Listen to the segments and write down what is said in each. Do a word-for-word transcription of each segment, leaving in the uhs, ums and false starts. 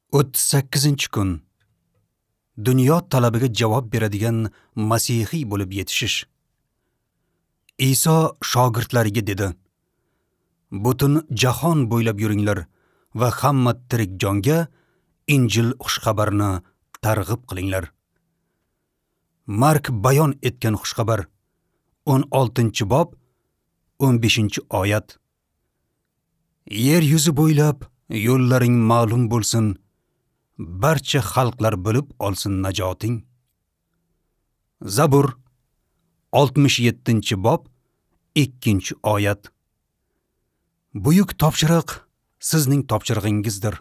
o'ttiz sakkizinchi kun. Dunyo talabiga javob beradigan masihiy bo'lib yetishish. Iso shogirdlariga dedi: Butun jahon bo'ylab yuringlar va hamma tirik jonga Injil xushxabarni targ'ib qilinglar. Mark bayon etgan xushxabar o'n oltinchi bob o'n beshinchi oyat. Yer yuzi bo'ylab yo'llaring ma'lum bo'lsin, barcha xalqlar bilib olsin najoting. Zabur oltmish yettinchi bob ikkinchi oyat. Buyuk topshiriq sizning topshirig'ingizdir.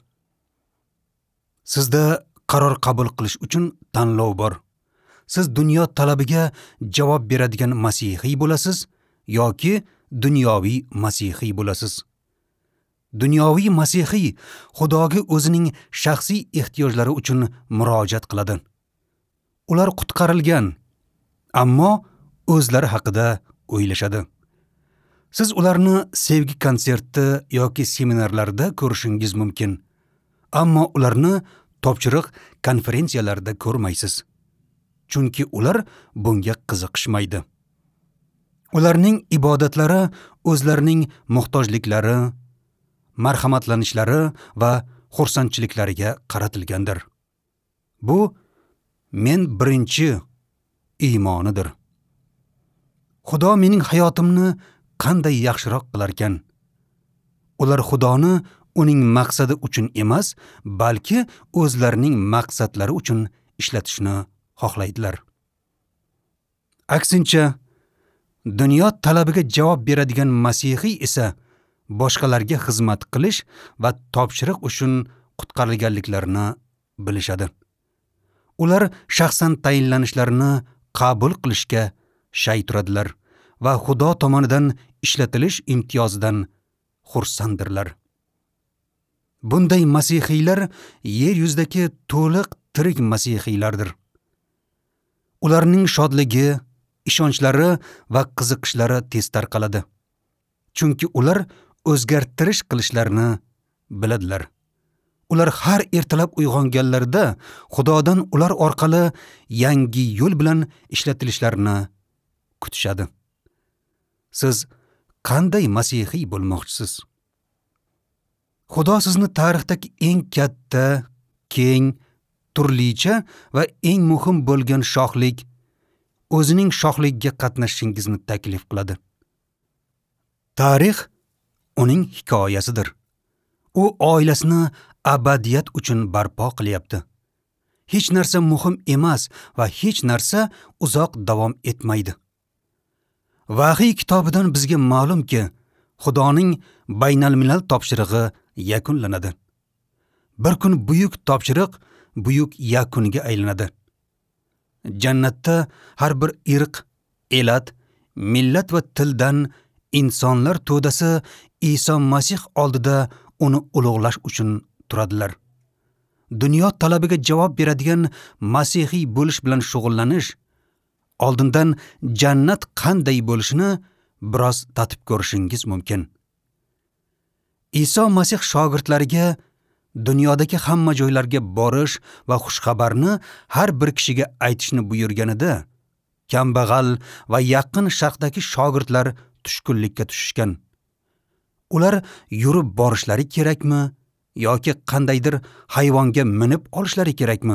Sizda qaror qabul qilish uchun tanlov bor. Siz dunyo talabiga javob beradigan masihiy bo'lasiz yoki dunyoviy masihiy bo'lasiz. Dunyoviy masihiy Xudoga o'zining shaxsiy ehtiyojlari uchun murojaat qiladi. Ular qutqarilgan, ammo o'zlari haqida o'ylashadi. Siz ularni sevgi konserti yoki seminarlarda ko'rishingiz mumkin, ammo ularni topshiriq konferensiyalarda ko'rmaysiz. Chunki ular bunga qiziqishmaydi. Ularning ibodatlari o'zlarining muhtojliklari, marhamatlanishlari va xursandchiliklariga qaratilgandir. Bu men birinchi iymonidir. Xudo mening hayotimni qanday yaxshiroq qilarkan? Ular Xudoni uning maqsadi uchun emas, balki o'zlarining maqsadlari uchun ishlatishni xohlaydilar. Aksincha, dunyo talabiga javob beradigan masihiy esa boshqalarga xizmat qilish va topshiriq uchun qutqarilganliklarini bilishadi. Ular shaxsan tayinlanishlarini qabul qilishga shay turadilar va Xudo tomonidan ishlatilish imtiyozidan xursanddirlar. Bunday masihiylar yer yuzidagi to'liq tirik masihiylardir. Ularning shodligi, ishonchlari va qiziqishlari tez tarqaladi. Chunki ular o'zgartirish qilishlarini biladilar. Ular har ertalab uyg'onganlarida Xudodan ular orqali yangi yo'l bilan ishlatilishlarini kutishadi. Siz qanday masihiy bo'lmoqchisiz? Xudo sizni tarixdagi eng katta, keng, turlicha va eng muhim bo'lgan shohlik, o'zining shohligiga qatnashishingizni taklif qiladi. Tarix uning hikoyasidir. U oilasini abadiyat uchun barpo qilyapti. Hech narsa muhim emas va hech narsa uzoq davom etmaydi. Vahiy kitobidan bizga ma'lumki, Xudoning baynalmilal topshirig'i yakunlanadi. Bir kun buyuk topshiriq buyuk yakuniga aylanadi. Jannatda har bir irq, elat, millat va tildan insonlar to'dasi Iso Masih oldida uni ulug'lash uchun turadilar. Dunyo talabiga javob beradigan masihiy bo'lish bilan shug'ullanish oldindan jannat qanday bo'lishini biroz tatib ko'rishingiz mumkin. Iso Masih shogirdlariga dunyodagi hamma joylarga borish va xushxabarni har bir kishiga aytishni buyurganida, kambag'al va yaqin sharqdagi shogirdlar tushkunlikka tushishgan. Ular yurib borishlari kerakmi yoki qandaydir hayvonga minib olishlari kerakmi?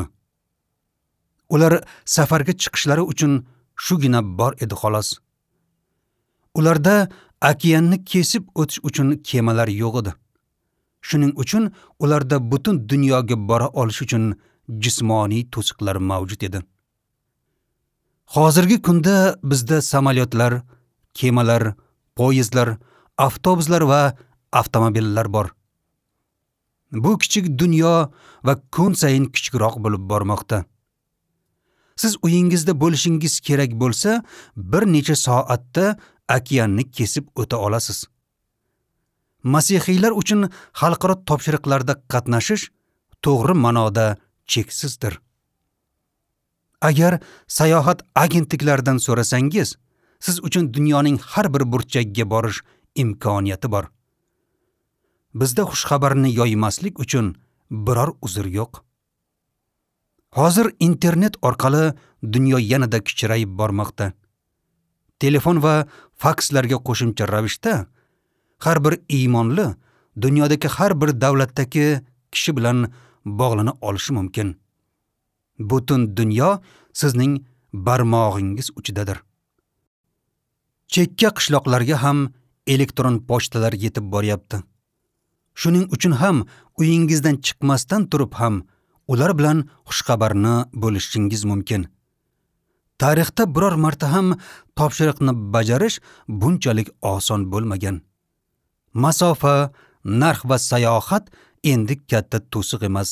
Ular safarga chiqishlari uchun shugina bor edi xolos. Ularda okeanni kesib o'tish uchun kemalar yo'q edi. Shuning uchun ularda butun dunyoga bora olish uchun jismoniy to'siqlar mavjud edi. Hozirgi kunda bizda samolyotlar, kemalar, poyezdlar, avtobuslar va avtomobillar bor. Bu kichik dunyo va kun sayin kichikroq bo'lib bormoqda. Siz uyingizda bo'lishingiz kerak bo'lsa, bir necha soatda okeanni kesib o'ta olasiz. Masihiylar uchun xalqaro topshiriqlarda qatnashish to'g'ri ma'noda cheksizdir. Agar sayohat agentliklaridan so'rasangiz, siz uchun dunyoning har bir burchagiga borish imkoniyati bor. Bizda xushxabarni yoymaslik uchun biror uzr yo'q. Hozir internet orqali dunyo yanada kichrayib bormoqda. Telefon va fakslarga qo'shimcha ravishda har bir iymonli dunyodagi har bir davlatdagi kishi bilan bog'lana olishi mumkin. Butun dunyo sizning barmog'ingiz uchidadir. Chekka qishloqlarga ham elektron pochtalar yetib boryapti. Shuning uchun ham uyingizdan chiqmasdan turib ham ular bilan xushxabarni bo'lishingiz mumkin. Tarixda biror marta ham topshiriqni bajarish bunchalik oson bo'lmagan. Masofa, narx va sayohat endi katta to'siq emas.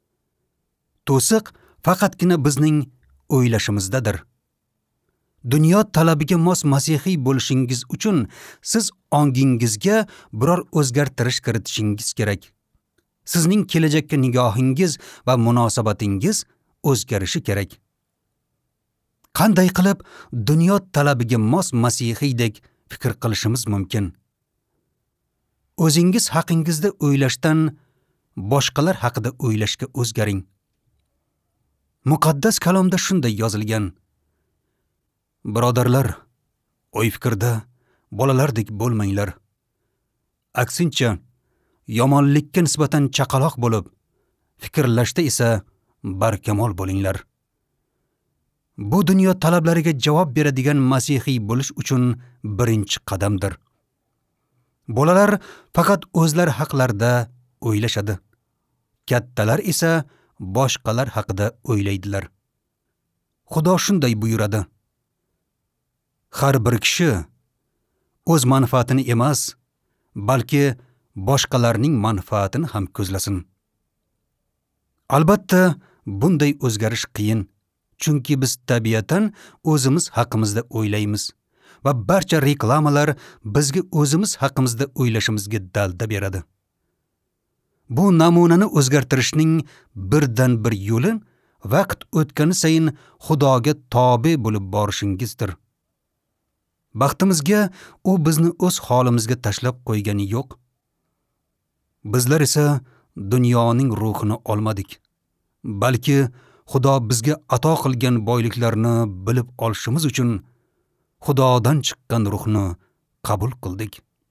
To'siq faqatgina bizning o'ylashimizdadir. Dunyo talabiga mos masihiy bo'lishingiz uchun siz ongingizga biror o'zgartirish kiritishingiz kerak. Sizning kelajakka nigohingiz va munosabatingiz o'zgarishi kerak. Qanday qilib dunyo talabiga mos masihiydek fikr qilishimiz mumkin? O'zingiz haqingizda o'ylashdan boshqalar haqida o'ylashga o'zgaring. Muqaddas kalomda shunday yozilgan: Birodarlar, o'y fikrda bolalardek bo'lmanglar. Aksincha, yomonlikka nisbatan chaqaloq bo'lib, fikrlashda esa barkamol bo'linglar. Bu dunyo talablariga javob beradigan masihiy bo'lish uchun birinchi qadamdir. Bolalar faqat o'zlari haqlarida o'ylashadi. Kattalar esa boshqalar haqida o'ylaydilar. Xudo shunday buyuradi: Har bir kishi o'z manfaatini emas, balki boshqalarning manfaatini ham ko'zlasin. Albatta, bunday o'zgarish qiyin, chunki biz tabiatan o'zimiz haqimizda o'ylaymiz va barcha reklamalar bizga o'zimiz haqimizda o'ylashimizga dalda beradi. Bu namunani o'zgartirishning birdan bir yo'li vaqt o'tgani sayin Xudoga tobe bo'lib borishingizdir. Baxtimizga u bizni o'z holimizga tashlab qo'ygani yo'q. Bizlar esa dunyoning ruhini olmadik, balki Xudo bizga ato qilgan boyliklarni bilib olishimiz uchun Xudodan chiqqan ruhni qabul qildik.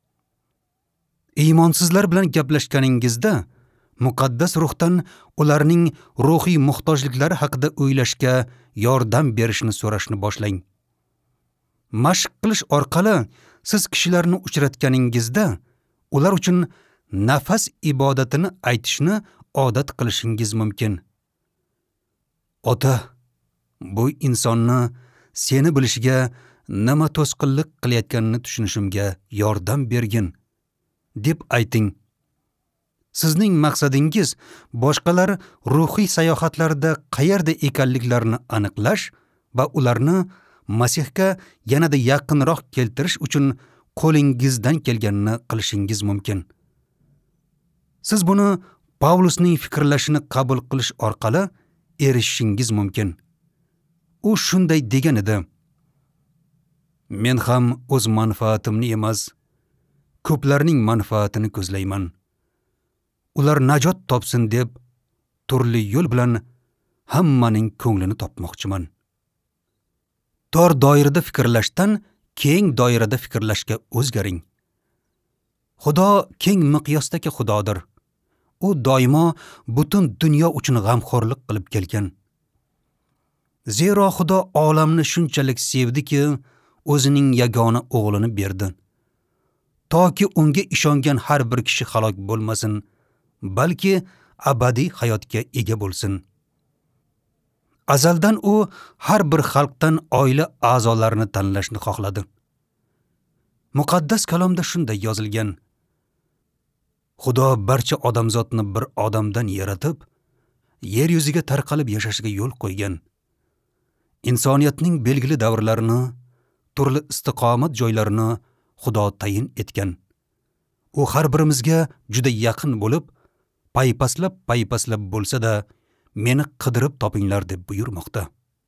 Iymonsizlar bilan gaplashganingizda muqaddas ruhdan ularning ruhiy muhtojliklari haqida o'ylashga yordam berishni so'rashni boshlang. Mashq qilish orqali siz kishilarni uchratganingizda ular uchun nafas ibodatini aytishni odat qilishingiz mumkin. Ota, bu insonni seni bilishiga nima to'sqinlik qilayotganini tushunishimga yordam bergin, deb ayting. Sizning maqsadingiz boshqalar ruhiy sayohatlarda qayerda ekanliklarini aniqlash va ularni Masihga yanada yaqinroq keltirish uchun qo'lingizdan kelganini qilishingiz mumkin. Siz buni Pavlusning fikrlashini qabul qilish orqali erishishingiz mumkin. U shunday degan edi: Men ham o'z manfaatimni emas, ko'plarning manfaatini ko'zlayman. Ular najot topsin deb turli yo'l bilan hammaning ko'nglini topmoqchiman. Tor doirada fikrlashdan keng doirada fikrlashga o'zgaring. Xudo keng miqyosdagi Xudodir. U doimo butun dunyo uchun g'amxo'rlik qilib kelgan. Zero Xudo olamni shunchalik sevdiki, o'zining yagona o'g'lini berdi. Toki unga ishongan har bir kishi halok bo'lmasin, balki abadiy hayotga ega bo'lsin. Azaldan u har bir xalqdan oila a'zolarini tanlashni xohladi. Muqaddas kalomda shunday yozilgan: Xudo barcha odamzodni bir odamdan yaratib, yer yuziga tarqalib yashashiga yo'l qo'ygan. Insoniyatning belgili davrlarini, turli istiqomat joylarini Xudo tayin etgan. U har birimizga juda yaqin bo'lib, paypaslab-paypaslab bo'lsa-da, meni qidirib topinglar deb buyurmoqda.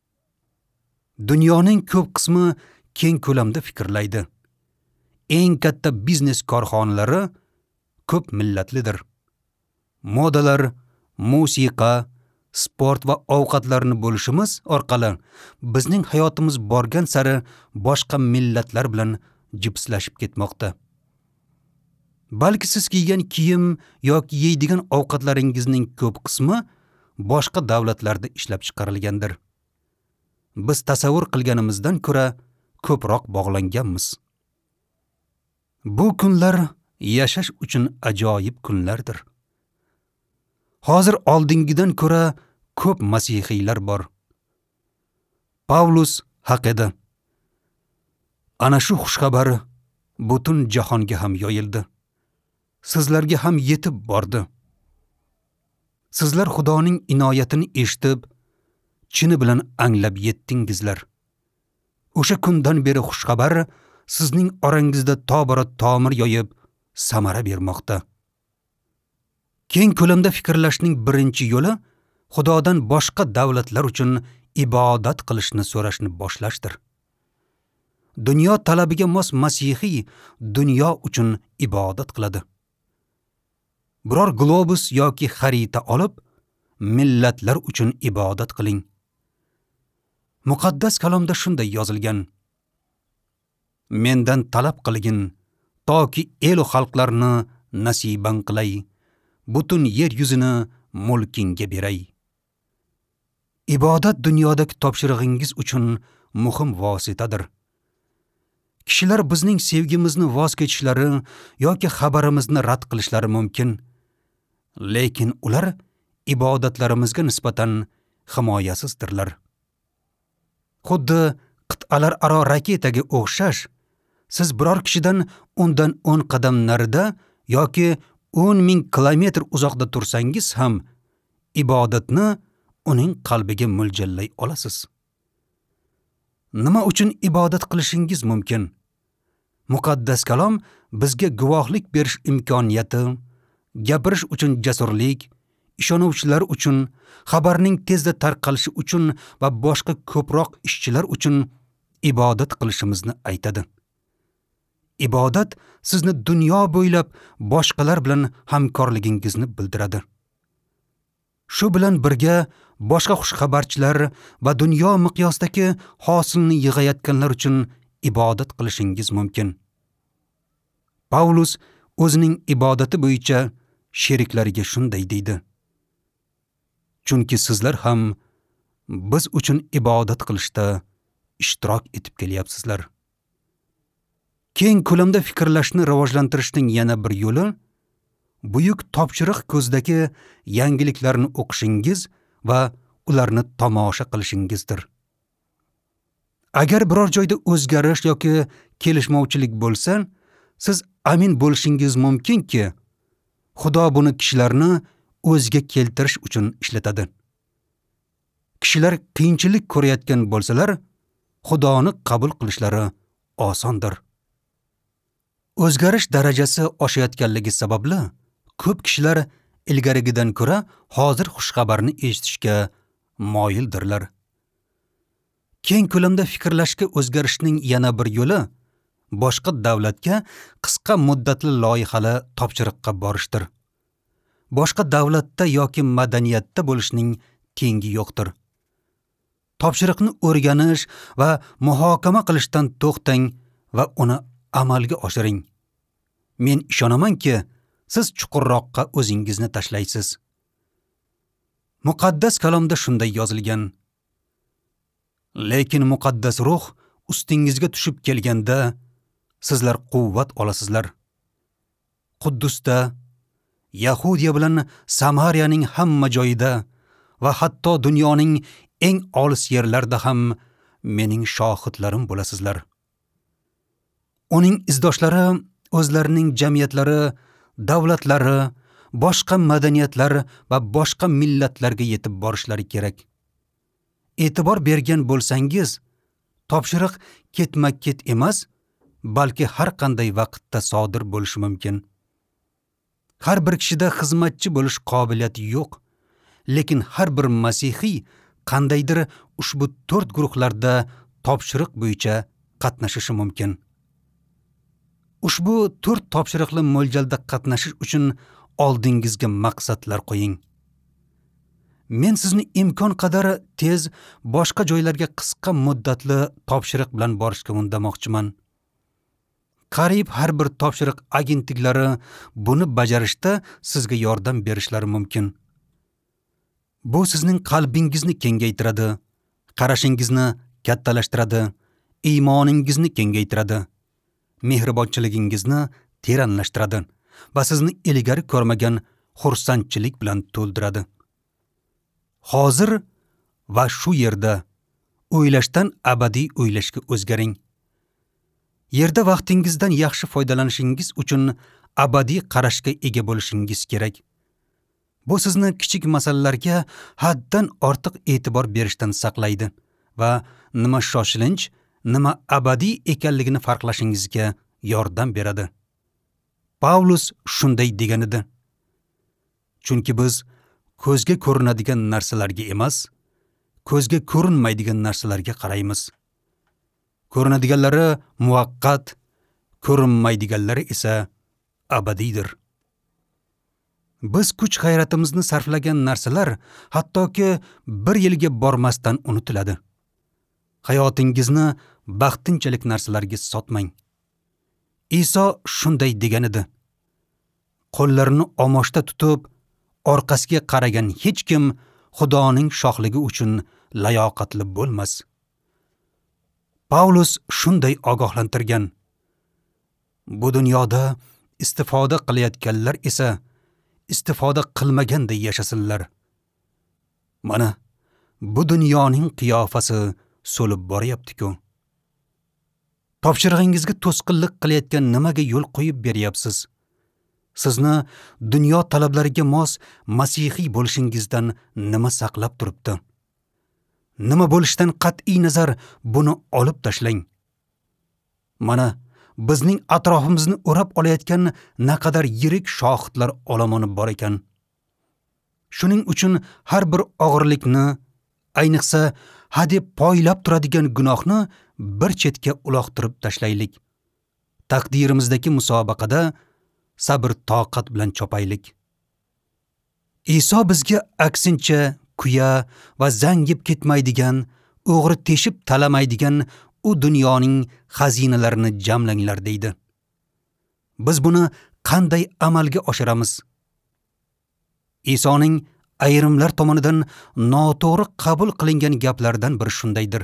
Dunyoning ko'p qismi keng ko'lamda fikrlaydi. Eng katta biznes korxonalari ko'p millatlidir. Modalar, musiqa, sport va ovqatlarni bo'lishimiz orqali bizning hayotimiz borgan sari boshqa millatlar bilan jipslashib ketmoqda. Balki siz kiygan kiyim yoki yeydigan ovqatlaringizning ko'p qismi boshqa davlatlarda ishlab chiqarilgandir. Biz tasavvur qilganimizdan ko'ra ko'proq bog'langanmiz. Bu kunlar yashash uchun ajoyib kunlardir. Hozir oldingidan ko'ra ko'p masihiylar bor. Pavlus haq edi. Ana shu xushxabar butun jahonga ham yoyildi. Sizlarga ham yetib bordi. Sizlar Xudoning inoyatini eshitib, chini bilan anglab yetdingizlar. O'sha kundan beri xushxabar sizning orangizda tobora tomir yoyib, samara bermoqda. Keng ko'lamda fikrlashning birinchi yo'li Xudodan boshqa davlatlar uchun ibodat qilishni so'rashni boshlashdir. Dunyo talabiga mos masihiy dunyo uchun ibodat qiladi. Biror globus yoki xarita olib, millatlar uchun ibodat qiling. Muqaddas kalomda shunday yozilgan: Mendan talab qilgin, toki el va xalqlarni nasiban qilay, butun yer yuzini mulkingga beray. Ibodat dunyodagi topshirig'ingiz uchun muhim vositadir. Kishilar bizning sevgimizni voz kechishlari yoki xabarimizni rad qilishlari mumkin, lekin ular ibodatlarimizga nisbatan himoyasizdirlar. Xuddi qit'alar aro raketaga o'xshash, siz biror kishidan undan o'n qadam narida yoki o'n ming kilometr uzoqda tursangiz ham ibodatni uning qalbiga mo'ljallay olasiz. Nima uchun ibodat qilishingiz mumkin? Muqaddas kalom bizga guvohlik berish imkoniyati, gapirish uchun jasurlik, ishonuvchilar uchun, xabarning tezda tarqalishi uchun va boshqa ko'proq ishchilar uchun ibodat qilishimizni aytadi. Ibodat sizni dunyo bo'ylab boshqalar bilan hamkorligingizni bildiradi. Shu bilan birga boshqa xushxabarchilar va dunyo miqyosidagi hosilni yig'ayotganlar uchun ibodat qilishingiz mumkin. Pavlus o'zining ibodati bo'yicha sheriklariga shunday deydi: Chunki sizlar ham biz uchun ibodat qilishda ishtirok etib kelyapsizlar. Keng ko'lamda fikrlashni rivojlantirishning yana bir yo'li buyuk topshiriq ko'zidagi yangiliklarni o'qishingiz va ularni tomosha qilishingizdir. Agar biror joyda o'zgarish yoki kelishmovchilik bo'lsa, siz amin bo'lishingiz mumkinki, Xudo buni kishilarni o'ziga keltirish uchun ishlatadi. Kishilar qiyinchilik ko'rayotgan bo'lsalar, Xudoni qabul qilishlari osondir. O'zgarish darajasi oshayotganligi sababli ko'p kishilar ilgarigidan ko'ra hozir xushxabarni eshitishga moyildirlar. Keng ko'lamda fikrlashga o'zgarishning yana bir yo'li boshqa davlatga qisqa muddatli loyihali topshiriqqa borishdir. Boshqa davlatda yoki madaniyatda bo'lishning tengi yo'qdir. Topshiriqni o'rganish va muhokama qilishdan to'xtang va uni amalga oshiring. Men ishonamanki, siz chuqurroqqa o'zingizni tashlaysiz. Muqaddas kalomda shunday yozilgan: Lekin muqaddas ruh ustingizga tushib kelganda, sizlar quvvat olasizlar. Quddusda, Yahudiya bilan Samariyaning hamma joyida va hatto dunyoning eng olis yerlarida ham mening shohidlarim bo'lasizlar. Uning izdoshlari o'zlarining jamiyatlari, davlatlari, boshqa madaniyatlar va boshqa millatlarga yetib borishlari kerak. E'tibor bergan bo'lsangiz, topshiriq ketma-ket emas, balki har qanday vaqtda sodir bo'lishi mumkin. Har bir kishida xizmatchi bo'lish qobiliyati yo'q, lekin har bir masihiy qandaydir ushbu to'rt guruhlarda topshiriq bo'yicha qatnashishi mumkin. Ushbu to'rt topshiriqli mo'ljalda qatnashish uchun oldingizga maqsadlar qo'ying. Men sizni imkon qadar tez boshqa joylarga qisqa muddatli topshiriq bilan borishga undamoqchiman. Qariyb har bir topshiriq agentliklari buni bajarishda sizga yordam berishlari mumkin. Bu sizning qalbingizni kengaytiradi, qarashingizni kattalashtiradi, iymoningizni kengaytiradi, mehribonchiligingizni teranlashtiradi va sizni ilgari ko'rmagan xursandchilik bilan to'ldiradi. Hozir va shu yerda o'ylashdan abadiy o'ylashga o'zgaring. Yerda vaqtingizdan yaxshi foydalanishingiz uchun abadiy qarashga ega bo'lishingiz kerak. Bu sizni kichik masalalarga haddan ortiq e'tibor berishdan saqlaydi va nima shoshilinch, nima abadiy ekanligini farqlashingizga yordam beradi. Pavlus shunday degan edi. Chunki biz ko'zga ko'rinadigan narsalarga emas, ko'zga ko'rinmaydigan narsalarga qaraymiz. Ko'rinadiganlari muvaqqat, ko'rinmaydiganlari esa abadiydir. Biz kuch g'ayratimizni sarflagan narsalar hattoki bir yilga bormasdan unutiladi. Hayotingizni baxtinchalik narsalarga sotmang. Iso shunday degan edi. Qo'llarini omochda tutib, orqasiga qaragan hech kim Xudoning shohligi uchun layoqatli bo'lmas. Pavlus shunday ogohlantirgan. Bu dunyoda istifoda qilayotganlar esa istifoda qilmaganday yashasinlar. Mana, bu dunyoning qiyofasi so'lib boryapti-ku. Topshirig'ingizga to'sqinlik qilayotgan nimaga yo'l qo'yib beryapsiz? Sizni dunyo talablariga mos masihiy bo'lishingizdan nima saqlab turibdi? Nima bo'lishdan qat'iy nazar buni olib tashlang. Mana, bizning atrofimizni o'rab olayotgan naqadar yirik shohidlar olomoni bor ekan. Shuning uchun har bir og'irlikni, ayniqsa hadeb poylab turadigan gunohni bir chetga uloqtirib tashlaylik. Taqdirimizdagi musobaqada sabr toqat bilan chopaylik. Iso bizga aksincha kuya va zangib ketmaydigan, o'g'ri teshib talamaydigan u dunyoning xazinalarini jamlanglar deydi. Biz buni qanday amalga oshiramiz? Isoning ayrimlar tomonidan noto'g'ri qabul qilingan gaplaridan biri shundaydir.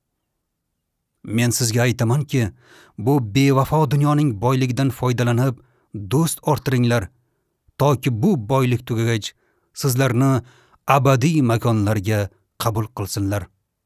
Men sizga aytamanki, bu bevafo dunyoning boyligidan foydalanib do'st orttiringlar, toki bu boylik tugagach sizlarni abadiy makonlarga qabul qilsinlar.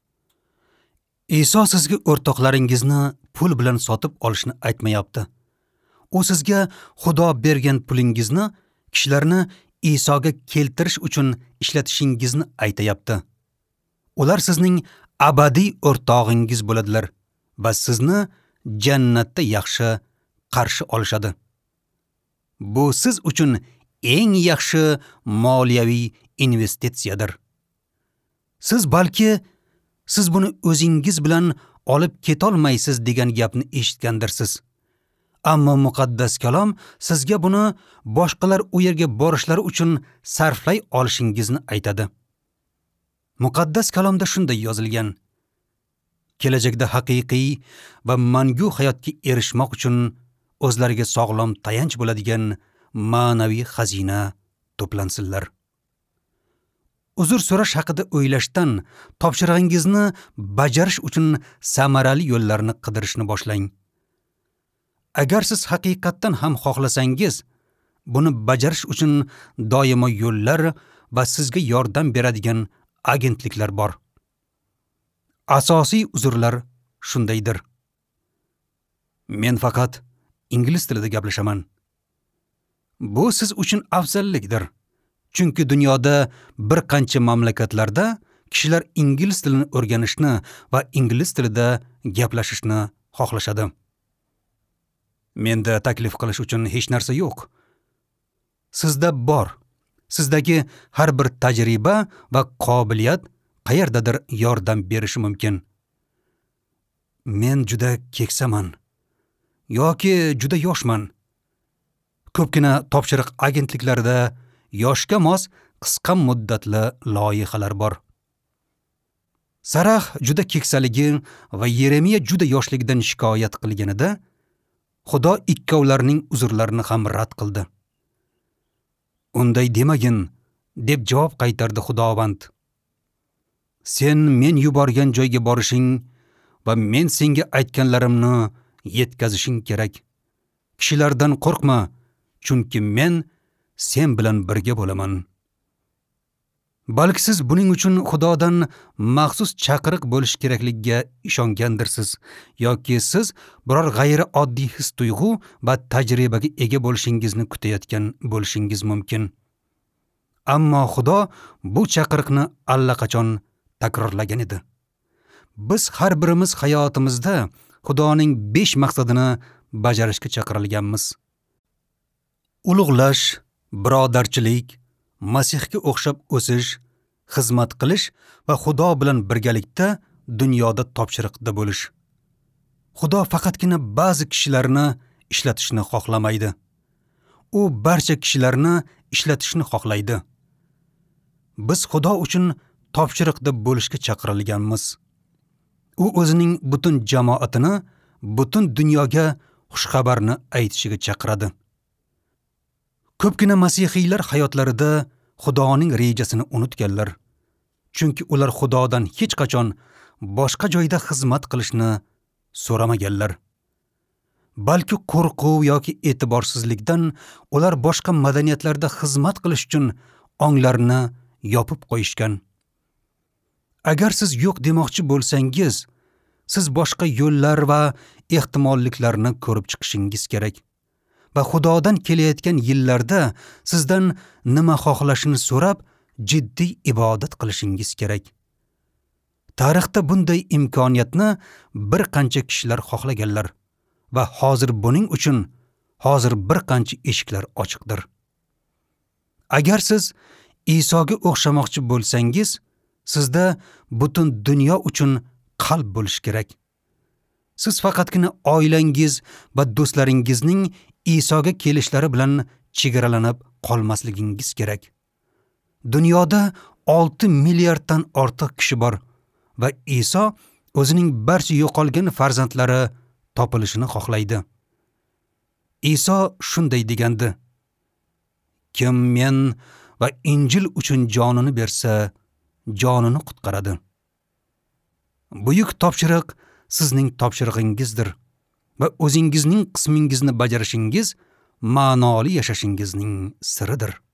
Iso sizga o'rtoqlaringizni pul bilan sotib olishni aytmayapti. U sizga Xudo bergan pulingizni kishilarni Isoga keltirish uchun ishlatishingizni aytayapti. Ular sizning abadiy o'rtog'ingiz bo'ladilar va sizni jannatda yaxshi qarshi olishadi. Bu siz uchun eng yaxshi moliyaviy investitsiyadir. Siz balki siz buni o'zingiz bilan olib ketolmaysiz degan gapni eshitgandirsiz. Ammo muqaddas kalom sizga buni boshqalar u yerga borishlari uchun sarflay olishingizni aytadi. Muqaddas kalomda shunday yozilgan. Kelajakda haqiqiy va mangu hayotga erishmoq uchun o'zlariga sog'lom tayanch bo'ladigan ma'naviy xazina to'plansinlar. Uzr so'rash haqida o'ylashdan topshirig'ingizni bajarish uchun samarali yo'llarni qidirishni boshlang. Agar siz haqiqatdan ham xohlasangiz, buni bajarish uchun doimo yo'llar va sizga yordam beradigan agentliklar bor. Asosiy uzrlar shundaydir. Men faqat ingliz tilida gaplashaman. Bu siz uchun afzallikdir. Chunki dunyoda bir qancha mamlakatlarda kishilar ingliz tilini o'rganishni va ingliz tilida gaplashishni xohlashadi. Menda taklif qilish uchun hech narsa yo'q. Sizda bor. Sizdagi har bir tajriba va qobiliyat qayerdadir yordam berishi mumkin. Men juda keksaman yoki juda yoshman. Ko'pgina topshiriq agentliklarida yoshga mos qisqa muddatli loyihalar bor. Sarax juda keksaligi va Yeremiya juda yoshligidan shikoyat qilganida Xudo ikkovlarining uzrlarini ham rad qildi. Unday demagin, deb javob qaytardi Xudovand. Sen men yuborgan joyga borishing va men senga aytganlarimni yetkazishing kerak. Kishilardan qo'rqma, chunki men sen bilan birga bo'laman. Balki siz buning uchun Xudodan maxsus chaqiriq bo'lish kerakligiga ishongandirsiz, yoki siz biror g'ayri oddiy his-tuyg'u va tajribaga ega bo'lishingizni kutayotgan bo'lishingiz mumkin. Ammo Xudo bu chaqiriqni allaqachon takrorlagan edi. Biz har birimiz hayotimizda Xudoning besh maqsadini bajarishga chaqirilganmiz. Ulug'lash, birodarchilik, Masihga o'xshab o'sish, xizmat qilish va Xudo bilan birgalikda dunyoda topshiriqda bo'lish. Xudo faqatgina ba'zi kishilarni ishlatishni xohlamaydi. U barcha kishilarni ishlatishni xohlaydi. Biz Xudo uchun topshiriqda bo'lishga chaqirilganmiz. U o'zining butun jamoatini butun dunyoga xushxabarni aytishiga chaqiradi. Ko'pgina masihiylar hayotlarida Xudoning rejasini unutganlar. Chunki ular Xudodan hech qachon boshqa joyda xizmat qilishni so'ramaganlar. Balki qo'rquv yoki e'tiborsizlikdan ular boshqa madaniyatlarda xizmat qilish uchun onglarini yopib qo'yishgan. Agar siz yo'q demoqchi bo'lsangiz, siz boshqa yo'llar va ehtimolliklarni ko'rib chiqishingiz kerak. Va Xudodan kelayotgan yillarda sizdan nima xohlashini so'rab, jiddiy ibodat qilishingiz kerak. Tarixda bunday imkoniyatni bir qancha kishilar xohlaganlar va hozir buning uchun hozir bir qancha eshiklar ochiqdir. Agar siz Isoga o'xshamoqchi bo'lsangiz, sizda butun dunyo uchun qalb bo'lish kerak. Siz faqatgina oilangiz va do'stlaringizning Isoga kelishlari bilan chegaralanib qolmasligingiz kerak. Dunyoda olti milliarddan ortiq kishi bor va Iso o'zining barcha yo'qolgan farzandlari topilishini xohlaydi. Iso shunday degandi: Kim men va Injil uchun jonini bersa, jonini qutqaradi. Buyuk topshiriq sizning topshirig'ingizdir va o'zingizning qismingizni bajarishingiz ma'noli yashashingizning siridir.